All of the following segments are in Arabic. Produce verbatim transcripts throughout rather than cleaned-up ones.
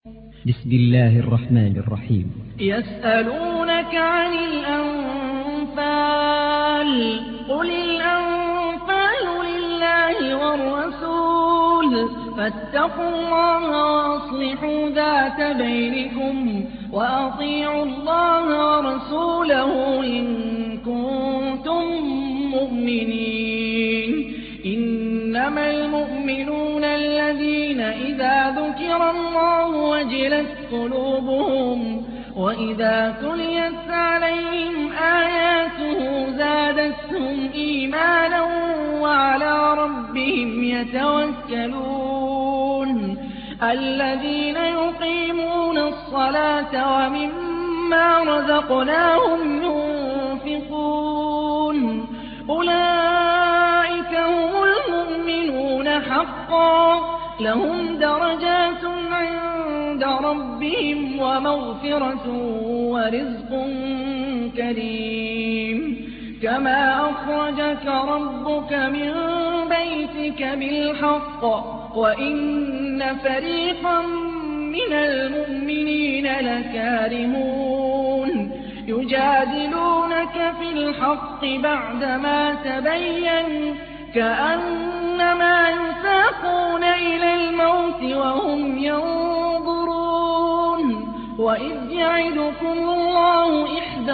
بسم الله الرحمن الرحيم. يسألونك عن الأنفال قل الأنفال لله والرسول فاتقوا الله وأصلحوا ذات بينكم وأطيعوا الله ورسوله إن كنتم مؤمنين. إنما المؤمنون الذين إذا ذكر الله وجلت قلوبهم وإذا تليت عليهم آياته زادتهم إيمانا وعلى ربهم يتوكلون. الذين يقيمون الصلاة ومما رزقناهم ينفقون أولئك هم المؤمنون حقا لهم درجات عند ربهم ومغفرة ورزق كريم. كما أخرجك ربك من بيتك بالحق وإن فريقا من المؤمنين لكارهون يجادلونك في الحق بعدما تبين كأنما يساقون إلى الموت وهم ينظرون. وإذ يعدكم الله إحدى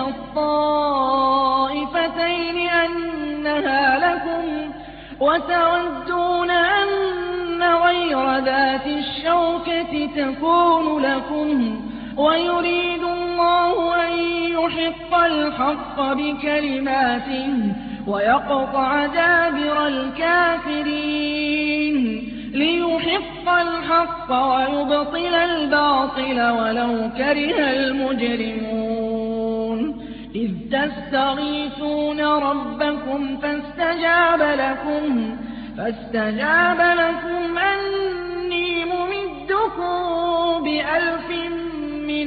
الطائفتين أنها لكم وتودون أن غير ذات الشوكة تكون لكم ويريد الله أن يحق الحق بكلماته ويقطع دابر الكافرين ليحق الحق ويبطل الباطل ولو كره المجرمون. إذ تستغيثون ربكم فاستجاب لكم فاستجاب لكم أني ممدكم بألف من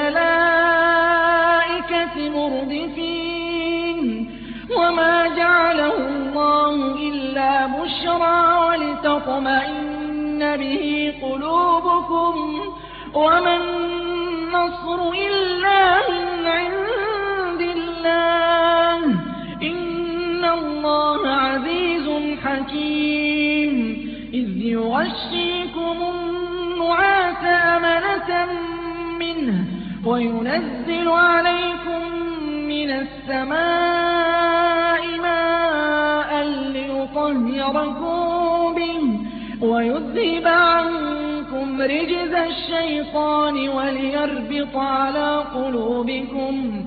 الملائكة مردفين. وما جعله الله إلا بشرى ولتطمئن به قلوبكم وما النصر إلا من عند الله إن الله عزيز حكيم. إذ يغشيكم النعاس أمنة منه وينزل عليكم من السماء ماء ليطهركم به ويذهب عنكم رجز الشيطان وليربط على قلوبكم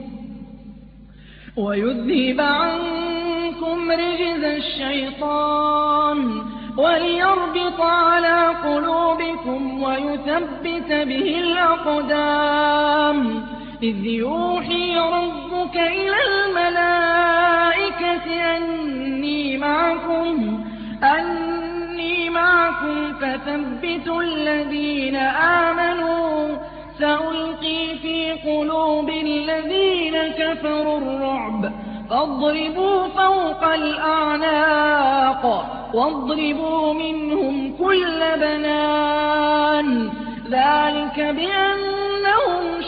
ويذهب عنكم رجز الشيطان وليربط على قلوبكم ويثبت به الأقدام. إذ يوحي ربك إلى الملائكة أني معكم أني معكم فثبتوا الذين آمنوا سألقي في قلوب الذين كفروا الرعب فاضربوا فوق الأعناق واضربوا منهم كل بنان. ذلك بأنهم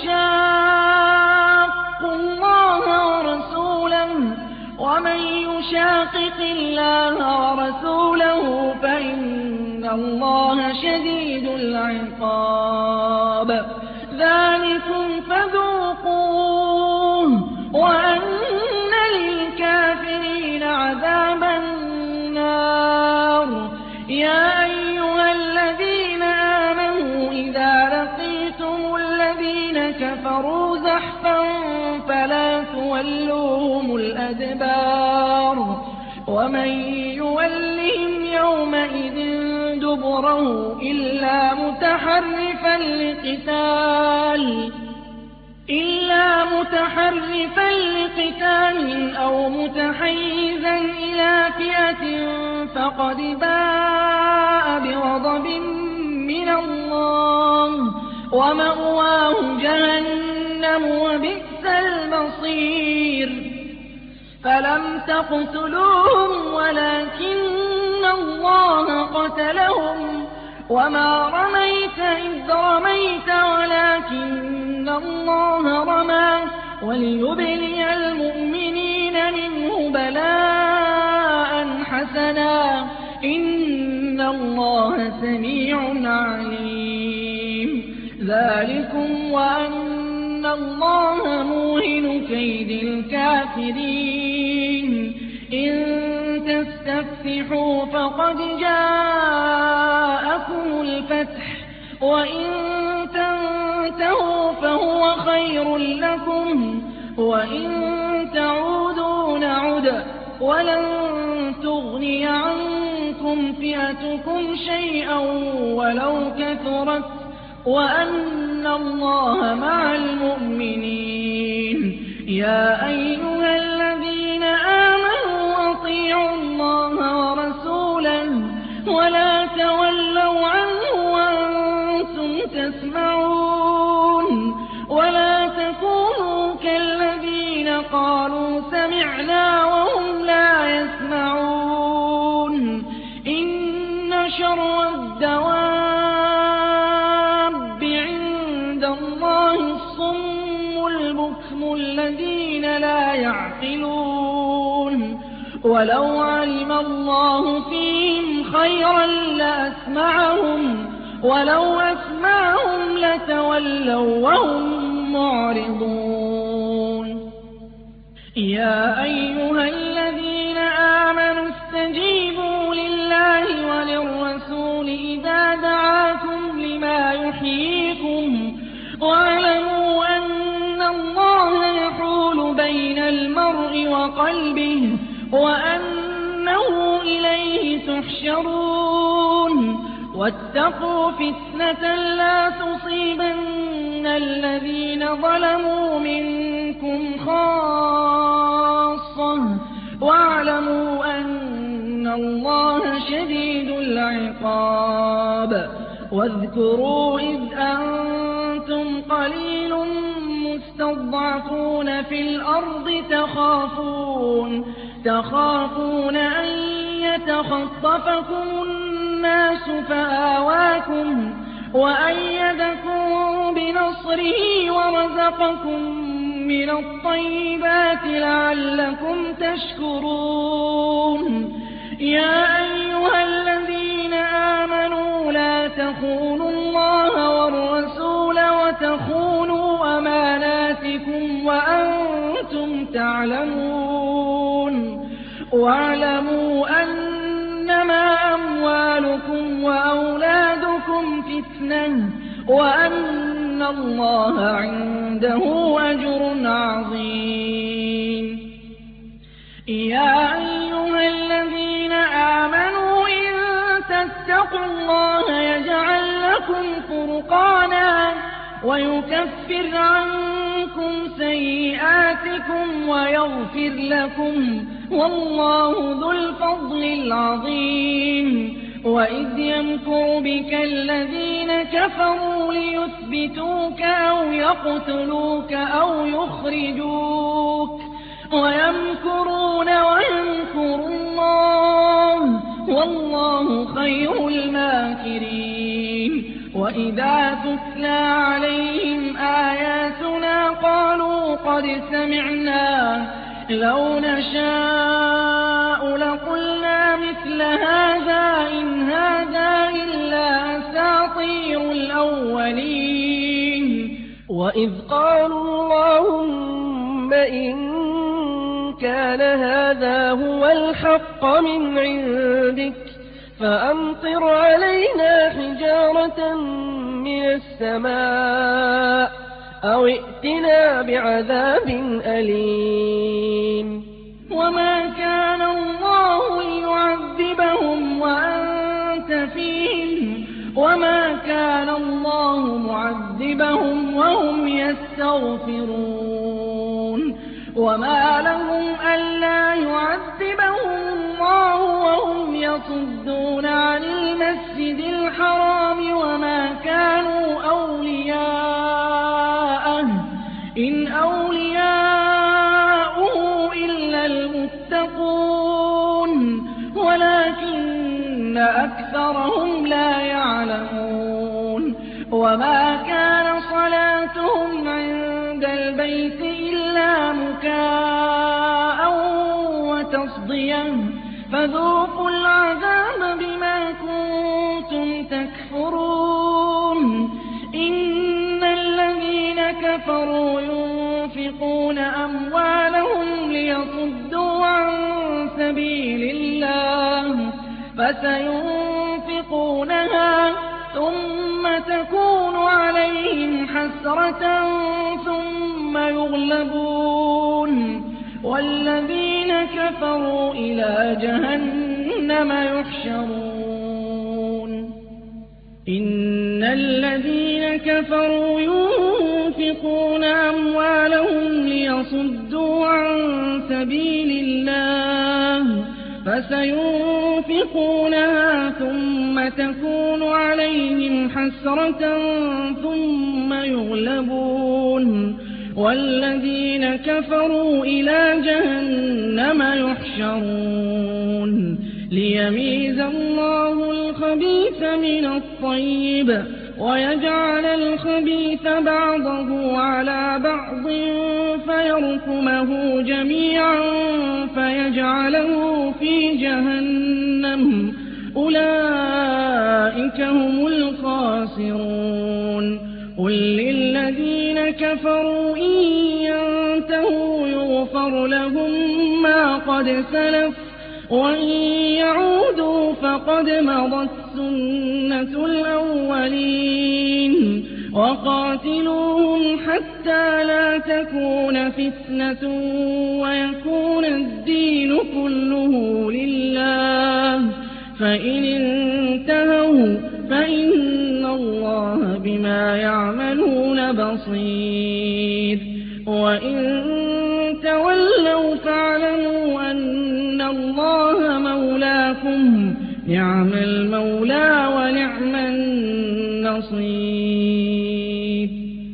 شاقوا الله ورسوله ومن يشاقق الله ورسوله فإن الله شديد العقاب. ذلكم فذوقوه وأن للكافرين عذاب النار. يا أيها الذين آمنوا إذا لقيتم الذين كفروا زحفا فلا تولوهم الأدبار ومن يولهم يومئذ دبره إلا متحرفا لقتال إلا متحرفا لقتال أو متحيزا إلى فئة فقد باء بغضب من الله ومأواه جهنم وبئس المصير. فلم تقتلوهم ولكن الله قتلهم وما رميت إذ رميت ولكن الله رمى وليبلي المؤمنين منه بلاء حسنا إن الله سميع عليم ذلكم وأن الله موهن كيد الكافرين إن تستفتحوا فقد جاءكم الفتح وإن تنتهوا فهو خير لكم وإن تعودوا نعد ولن تغني عنكم فئتكم شيئا ولو كثرت وأن الله مع المؤمنين يا أيها الذين آمنوا أطيعوا الله ورسوله ولا تولوا عنه وأنتم تسمعون ولا تكونوا كالذين قالوا سمعنا وهم لا يسمعون إن شر الدواب عند الله الصم البكم الذين لا يعقلون ولو علم الله فيهم خيرا لأسمعهم ولو أسمعهم لتولوا وهم معرضون يا أيها الذين آمنوا استجيبوا لله وللرسول إذا دعاكم لما يحييكم واعلموا أن الله يحول بين المرء وقلبه وأنه إليه تحشرون واتقوا فتنة لا تصيبن الذين ظلموا منكم خاصة واعلموا أن الله شديد العقاب واذكروا إذ أنتم قليل مستضعفون في الأرض تخافون تخافون أن يتخطفكم الناس فآواكم وأيدكم بنصره ورزقكم من الطيبات لعلكم تشكرون يا أيها الذين آمنوا لا تخونوا الله والرسول وتخونوا أماناتكم وأنتم تعلمون واعلموا أنما أموالكم وأولادكم فتنة وأن الله عنده أجر عظيم يا أيها الذين آمنوا إن تتقوا الله يجعل لكم فرقانا ويكفر عنكم سيئاتكم ويغفر لكم والله ذو الفضل العظيم وإذ يمكر بك الذين كفروا ليثبتوك أو يقتلوك أو يخرجوك ويمكرون ويمكر الله والله خير الماكرين وإذا تتلى عليهم آياتنا قالوا قد سمعنا لو نشاء لقلنا مثل هذا إن هذا إلا أساطير الأولين وإذ قالوا اللهم إن كان هذا هو الحق من عندك فأمطر علينا حجارة من السماء أو ائتنا بعذاب أليم وما كان الله ليعذبهم وأنت فيهم وما كان الله معذبهم وهم يستغفرون وما لهم ألا يعذبهم الله وهم يصدون عن المسجد الحرام وما كانوا أولياءه إن أولياؤه إلا المتقون ولكن أكثرهم لا يعلمون وما كان صلاتهم عند البيت إلا مكاء وتصديا فذوقوا العذاب بما كنتم تكفرون إن الذين كفروا ينفقون أموالهم ليصدوا عن سبيل الله فسينفقونها ثم تكون عليهم حسرة ثم يغلبون والذين كفروا إلى جهنم يحشرون إن الذين كفروا ينفقون أموالهم ليصدوا عن سبيل الله فسينفقونها ثم تكون عليهم حسرة ثم يغلبون والذين كفروا إلى جهنم يحشرون ليميز الله الخبيث من الطيب ويجعل الخبيث بعضه على بعض فيركمه جميعا فيجعله في جهنم أولئك هم الخاسرون قل للذين كفروا إن ينتهوا يغفر لهم ما قد سلف وإن يعودوا فقد مضت سنة الأولين وقاتلوهم حتى لا تكون فتنة ويكون الدين كله لله فإن انتهوا فإن الله بما يعملون بصير وإن تولوا فاعلموا أن الله مولاكم نعم المولى ونعم النصير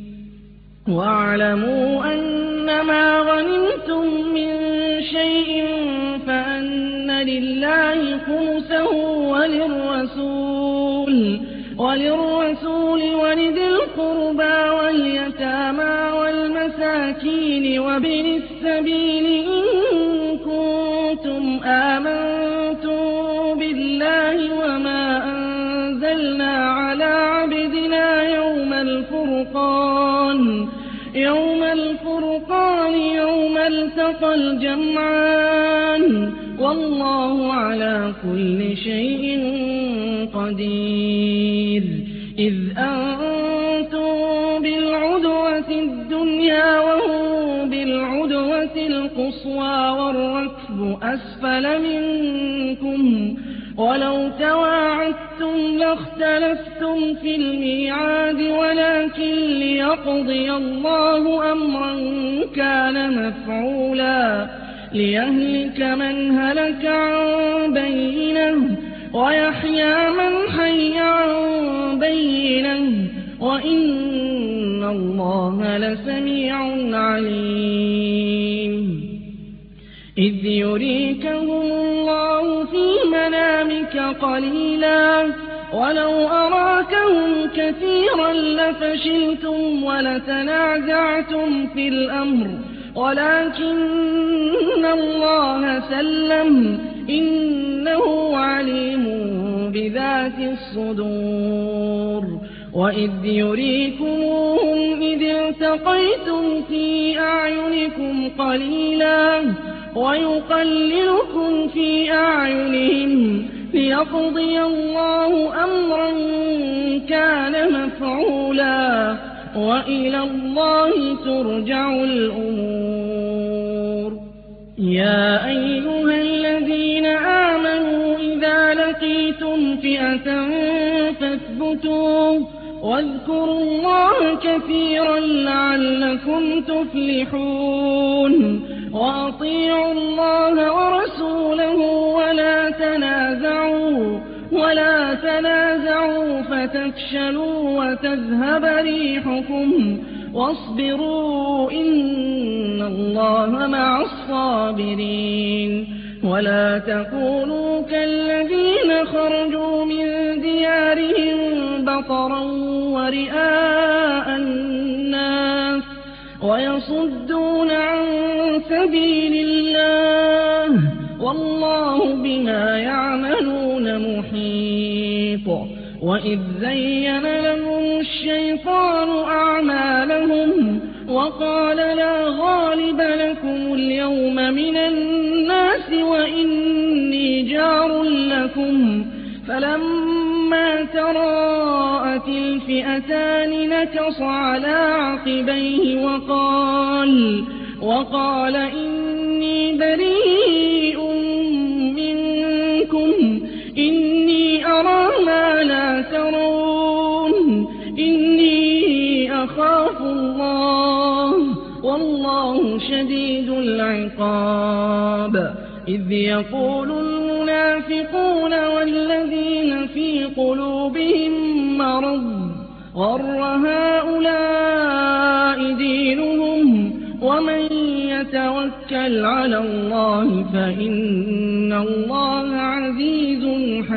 واعلموا أنما غنمتم من شيء فأن لله خمسه وللرسول وللرسول ولذي القربى واليتامى والمساكين وابن السبيل إن كنتم آمنتم بالله وما أنزلنا على عبدنا يوم الفرقان يوم الفرقان يوم التقى الجمعان والله على كل شيء قدير إذ أنتم بالعدوة الدنيا وهم بالعدوة القصوى والركب أسفل منكم ولو تواعدتم لاختلفتم في الميعاد ولكن ليقضي الله أمرا كان مفعولا ليهلك من هلك عن بينه ويحيى من حي عن بينه وإن الله لسميع عليم إذ يريكهم الله في منامك قليلا ولو أراكهم كثيرا لفشلتم ولتنازعتم في الأمر ولكن الله سلم إنه عليم بذات الصدور وإذ يريكموهم إذ التقيتم في أعينكم قليلا ويقللكم في أعينهم ليقضي الله أمرا كان مفعولا وإلى الله ترجع الأمور يا أيها الذين آمنوا إذا لقيتم فئة فاثبتوا واذكروا الله كثيرا لعلكم تفلحون وأطيعوا الله ورسوله ولا تنازعوا ولا تنازعوا فتفشلوا وتذهب ريحكم واصبروا إن الله مع الصابرين ولا تكونوا كالذين خرجوا من ديارهم بطرا ورئاء الناس ويصدون عن سبيل الله والله بما يعملون محيط. وإذ زين لهم الشيطان أعمالهم وقال لا غالب لكم اليوم من الناس وإني جار لكم فلما تراءت الفئتان نكص على عقبيه وقال, وقال إني بريء منكم إني أرى ما لا ترون إني أخاف الله والله شديد العقاب. إذ يقول المنافقون والذين في قلوبهم مرض غر هؤلاء دينهم ومن يتوكل على الله فإن الله عزيز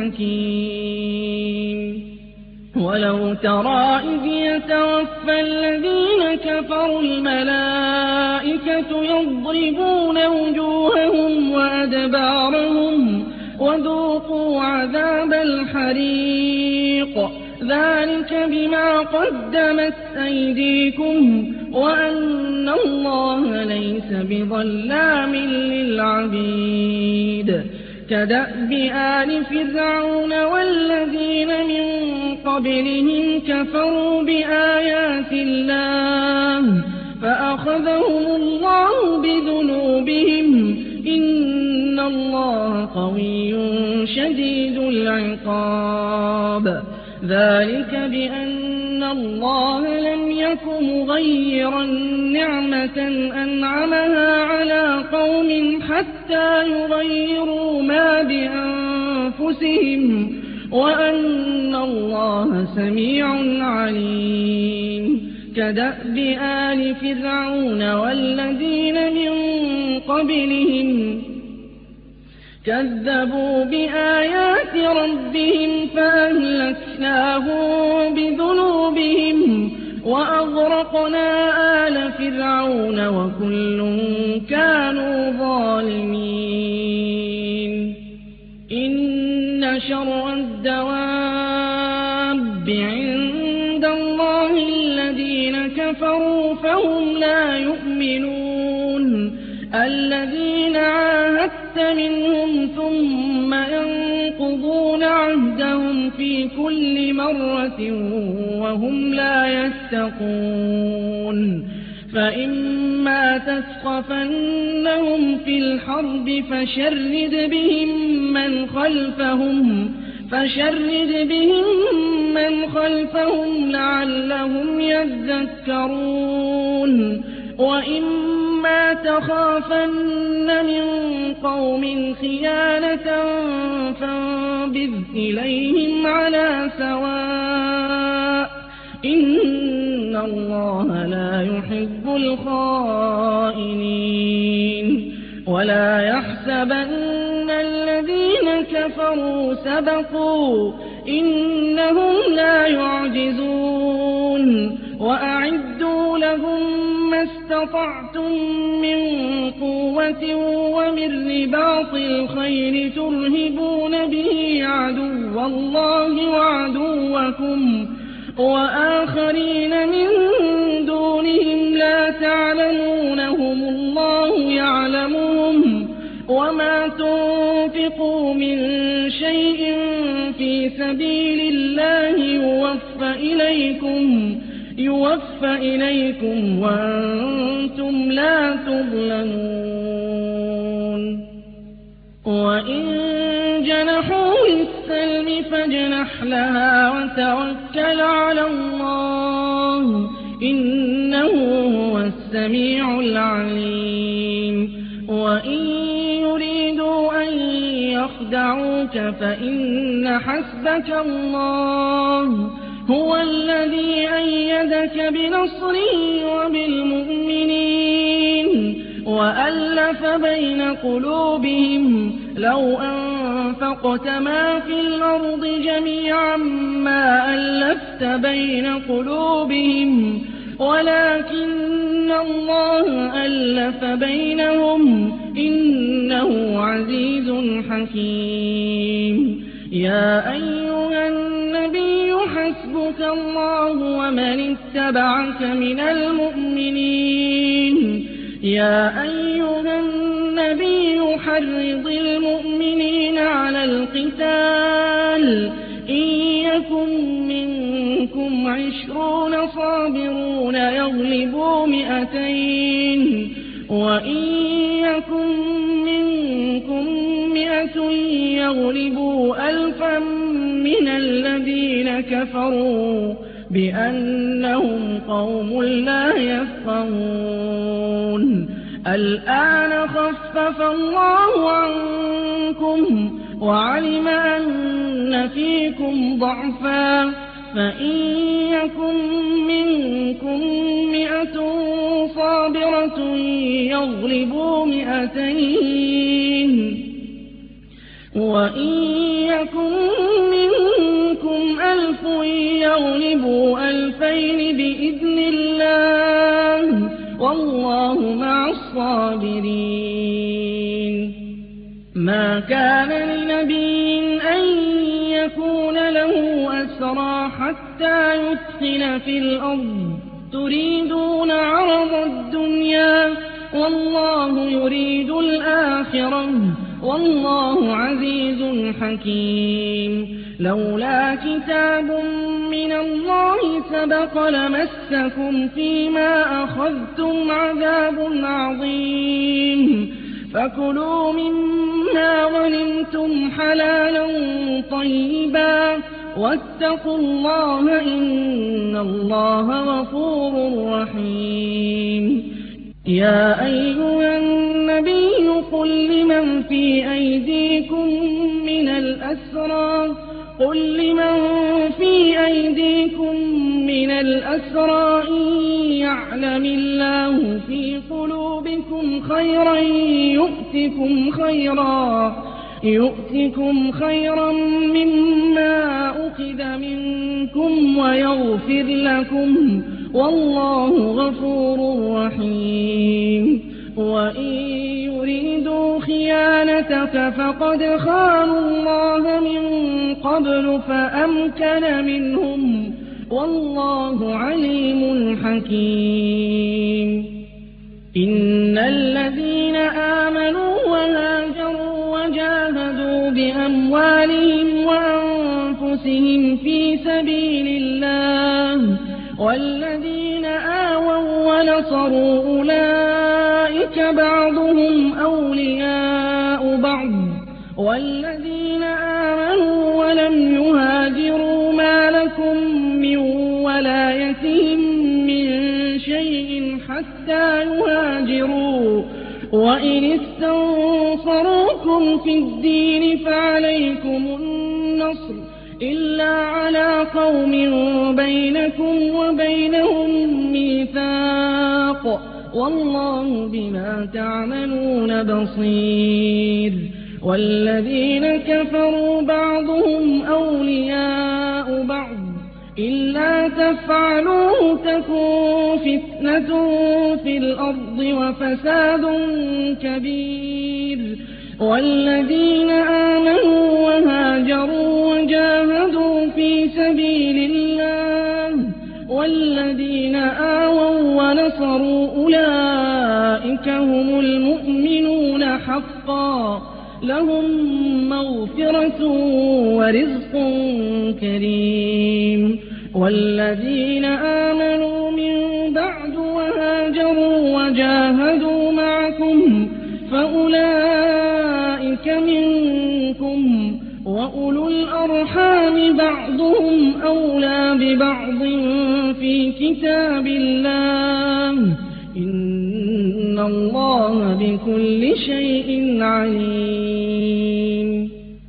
حكيم. ولو ترى إذ يتوفى الذين كفروا الملائكة يضربون وجوههم وأدبارهم وذوقوا عذاب الحريق ذلك بما قدمت أيديكم وأن الله ليس بظلام للعبيد. كدأب آل فرعون والذين من قبلهم كفروا بآيات الله فأخذهم الله بذنوبهم إن الله قوي شديد العقاب. ذلك بأن الله لم يك مغيرا نعمة أنعمها على قوم حتى يغيروا ما بأنفسهم وأن الله سميع عليم. كدأب آل فرعون والذين من قبلهم كذبوا بآيات ربهم فأهلكناهم بذنوبهم وأغرقنا آل فرعون وكل كانوا ظالمين. إن شر الدواب عند الله الذين كفروا فهم لا يؤمنون الذين عاهدت منهم ثم ينقضون عهدهم في كل مرة وهم لا يتقون. فإما تثقفنهم في الحرب فشرد بهم من خلفهم فشرد بهم من خلفهم لعلهم يذكرون. وإما تخافن من قوم خيانة فانبذ إليهم على سواء إن الله لا يحب الخائنين. ولا يحسبن الذين كفروا سبقوا إنهم لا يعجزون. وأعدوا لهم ما استطعتم من قوة ومن رباط الخيل ترهبون به عدو الله وعدوكم وآخرين من دونهم لا تعلمونهم الله يعلمهم وما تنفقوا من شيء في سبيل الله يوفى إليكم يوفى إليكم وأنتم لا تظلمون. وإن جنحوا للسلم فاجنح لها وتوكل على الله إنه هو السميع العليم. وإن يريدوا أن يخدعوك فإن حسبك الله هو الذي أيدك بنصره وبالمؤمنين وألف بين قلوبهم لو أنفقت أنفقت ما في الأرض جميعا ما ألفت بين قلوبهم ولكن الله ألف بينهم إنه عزيز حكيم. يا أيها النبي حسبك الله ومن اتبعك من المؤمنين. يا أيها النبي حرض المؤمنين على القتال إن يكن منكم عشرون صابرون يغلبوا مئتين وإن يكن منكم مئة يغلبوا ألفا من الذين كفروا بأنهم قوم لا يفقهون. الآن خفف الله عنكم وعلم أن فيكم ضعفا فإن يكن منكم مئة صابرة يغلبوا مئتين وإن يكن منكم ألف يغلبوا ألفين بإذن الله والله مع الصابرين. ما كان لنبي أن يكون له أسرى حتى يثخن في الأرض تريدون عرض الدنيا والله يريد الآخرة والله عزيز حكيم. لولا كتاب من الله سبق لمسكم فيما أخذتم عذاب عظيم فكلوا مما غنمتم حلالا طيبا واتقوا الله إن الله غفور رحيم. يا أيها النبي قل لمن في أيديكم من الأسرى قل لمن في أيديكم من الأسرى إن يعلم الله في قلوبكم خيرا يؤتكم خيرا يؤتكم خيرا مما أخذ منكم ويغفر لكم والله غفور رحيم. وإن يريدوا خيانتك فقد خانوا الله من قبل فأمكن منهم والله عليم حكيم. إن الذين آمنوا وهاجروا وجاهدوا بأموالهم وأنفسهم في سبيل الله والذين آووا ونصروا أولئك بعضهم أولياء بعض والذين آمنوا ولم يهاجروا ما لكم من ولايتهم من شيء حتى يهاجروا وإن استنصروكم في الدين فعليكم النصر إلا على قوم بينكم وبينهم ميثاق والله بما تعملون بصير. والذين كفروا بعضهم أولياء بعض إلا تفعلوه تكن فتنة في الأرض وفساد كبير. والذين آمنوا وهاجروا وجاهدوا في سبيل الله والذين آووا ونصروا أولئك هم المؤمنون حقا لهم مغفرة ورزق كريم. والذين آمنوا من بعد وهاجروا وجاهدوا معكم فأولئك منكم وأولو الأرحام بعضهم أولى ببعض في كتاب الله إن الله بكل شيء عليم.